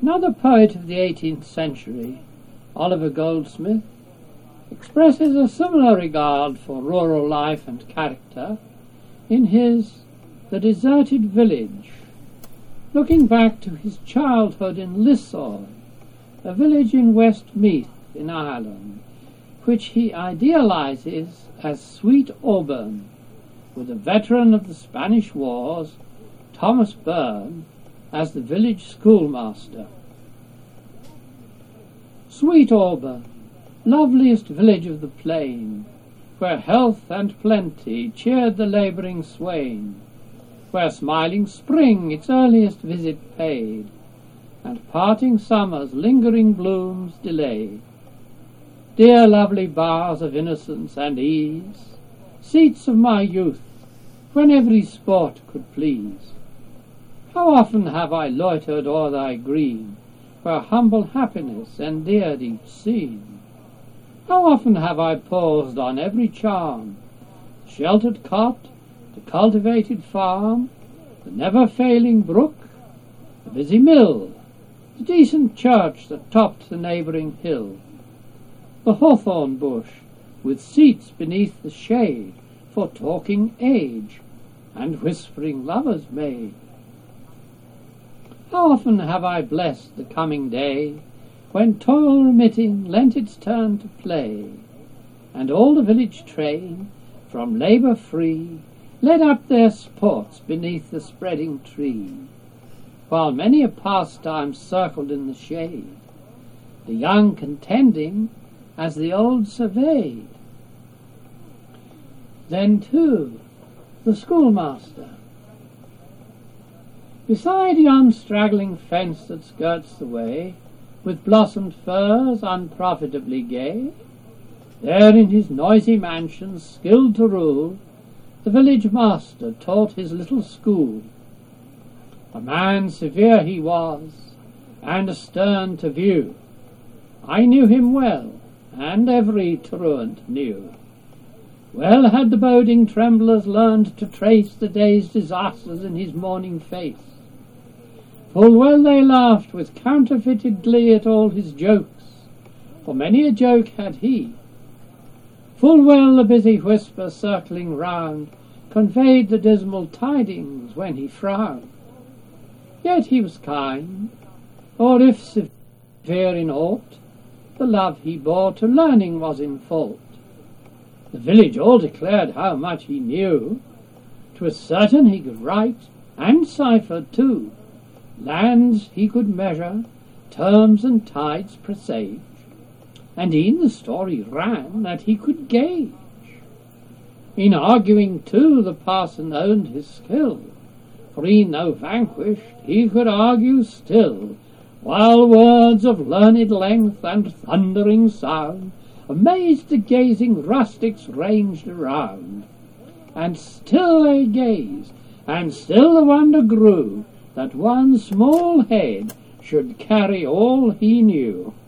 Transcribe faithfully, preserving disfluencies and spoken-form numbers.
Another poet of the eighteenth century, Oliver Goldsmith, expresses a similar regard for rural life and character in his The Deserted Village, looking back to his childhood in Lissoy, a village in Westmeath in Ireland, which he idealizes as Sweet Auburn, with a veteran of the Spanish Wars, Thomas Byrne, as the village schoolmaster. Sweet Auburn, loveliest village of the plain, where health and plenty cheered the labouring swain, where smiling spring its earliest visit paid, and parting summer's lingering blooms delayed. Dear lovely bowers of innocence and ease, seats of my youth, when every sport could please. How often have I loitered o'er thy green, where humble happiness endeared each scene. How often have I paused on every charm, the sheltered cot, the cultivated farm, the never-failing brook, the busy mill, the decent church that topped the neighbouring hill, the hawthorn bush, with seats beneath the shade for talking age and whispering lovers' maid. How often have I blessed the coming day, when toil remitting lent its turn to play, and all the village train, from labour free, led up their sports beneath the spreading tree, while many a pastime circled in the shade, the young contending as the old surveyed. Then, too, the schoolmaster. Beside yon straggling fence that skirts the way, with blossomed firs unprofitably gay, there in his noisy mansion, skilled to rule, the village master taught his little school. A man severe he was, and stern to view. I knew him well, and every truant knew. Well had the boding tremblers learned to trace the day's disasters in his morning face. Full well they laughed with counterfeited glee at all his jokes, for many a joke had he. Full well the busy whisper circling round conveyed the dismal tidings when he frowned. Yet he was kind, or if severe in aught, the love he bore to learning was in fault. The village all declared how much he knew. 'Twas certain he could write, and cipher too. Lands he could measure, terms and tides presage, and e'en the story ran that he could gauge. In arguing too the parson owned his skill, for e'en though vanquished he could argue still, while words of learned length and thundering sound amazed the gazing rustics ranged around. And still they gazed, and still the wonder grew, that one small head should carry all he knew.